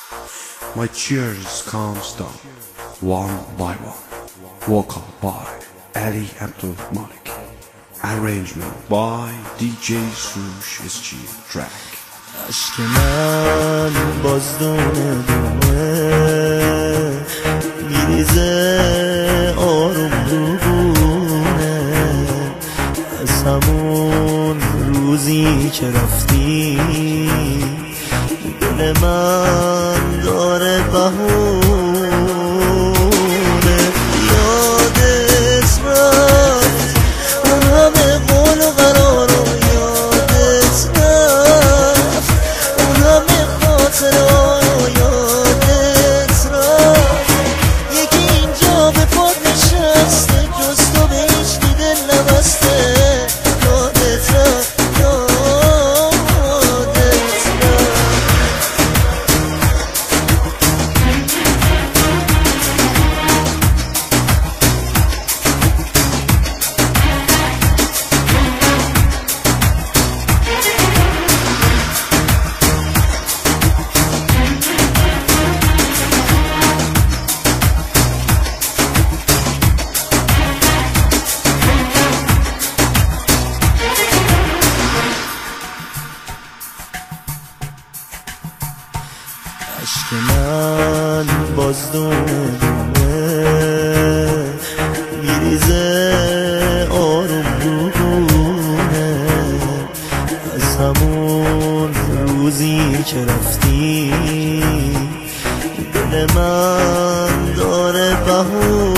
My cheers comes down, one by one. Vocal by Ali Abdul Malik. Arrangement by DJ Sush SG Track. عشق من باز دونه میریزه آروم روونه از همون روزی که رفتی دل من داره بهونه یادت رفت اون همه قول و قرار و یادت رفت اون همه خاطرها رو یادت رفت یکی اینجا به پاد نشسته جز تو به هیچ کی دل نبسته یادت رفت عشق من باز دونه میریزه آروم روونه از همون روزی که رفتی دل من داره بهونه